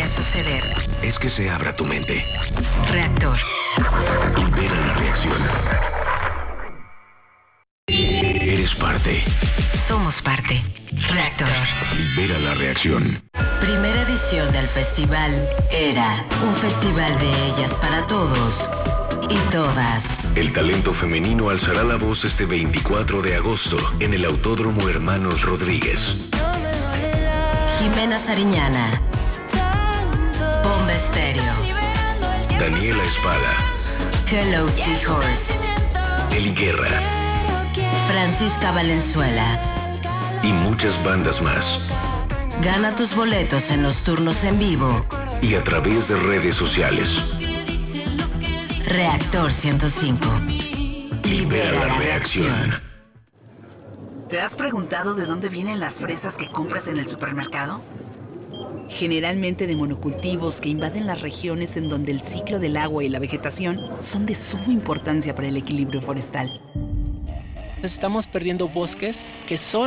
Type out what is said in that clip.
suceder es que se abra tu mente. Reactor. Libera la reacción. Eres parte. Somos parte. Reactor. Libera la reacción. Primera edición del festival Era. Un festival de ellas para todos y todas. El talento femenino alzará la voz este 24 de agosto en el Autódromo Hermanos Rodríguez. Jimena Sariñana. Bomba Estéreo. Daniela Espada. Hello Seahorse. Eli Guerra. Francisca Valenzuela. Y muchas bandas más. Gana tus boletos en los turnos en vivo Y a través de redes sociales. Reactor 105. Libera la reacción. ¿Te has preguntado de dónde vienen las fresas que compras en el supermercado? Generalmente de monocultivos que invaden las regiones en donde el ciclo del agua y la vegetación son de suma importancia para el equilibrio forestal. Estamos perdiendo bosques que son